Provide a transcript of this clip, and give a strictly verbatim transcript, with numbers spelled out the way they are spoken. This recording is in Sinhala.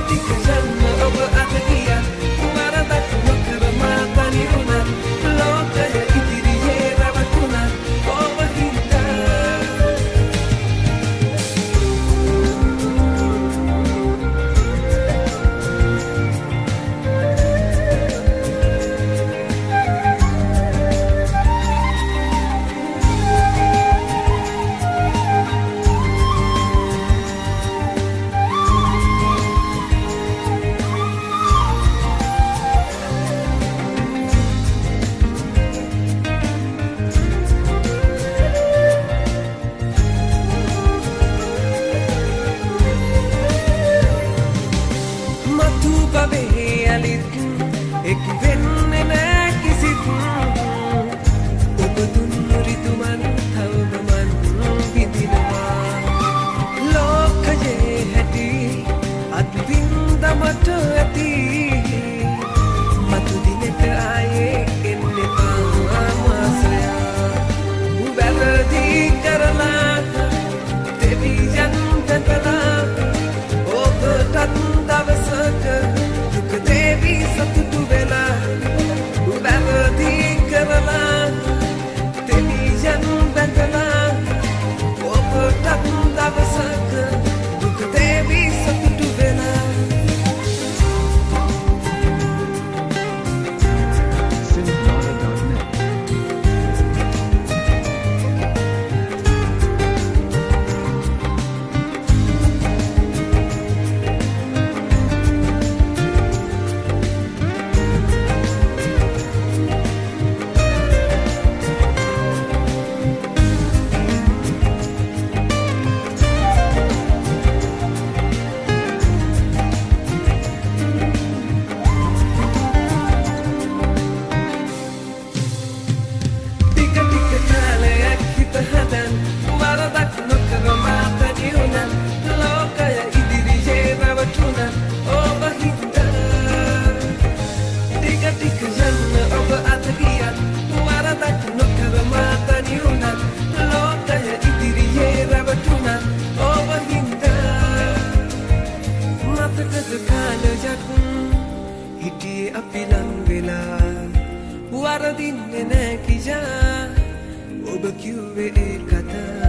එක් වෙන්නේ නෑ කිසිත් ඔබ දුන්නු රිතුමන් තවම මන් විඳිනවා ලෝකයේ හැටි අත්විඳ මට ඇති මතු දිනක ආයේ එන්න එපා මාසයා වැරදි කරලා දෙවියන් දැකලා ඔබටත් දවසක දුක දෙවි සතුටු වෙලා වැරදි කරලා දෙවියන් දැකලා ඔබටත් දවසක දුක දෙවි සතුටු වෙලා හිටියේ අපි ලං වෙලා වරදින්නේ නෑ කියා ඔබ කිව්වේ ඒ කතා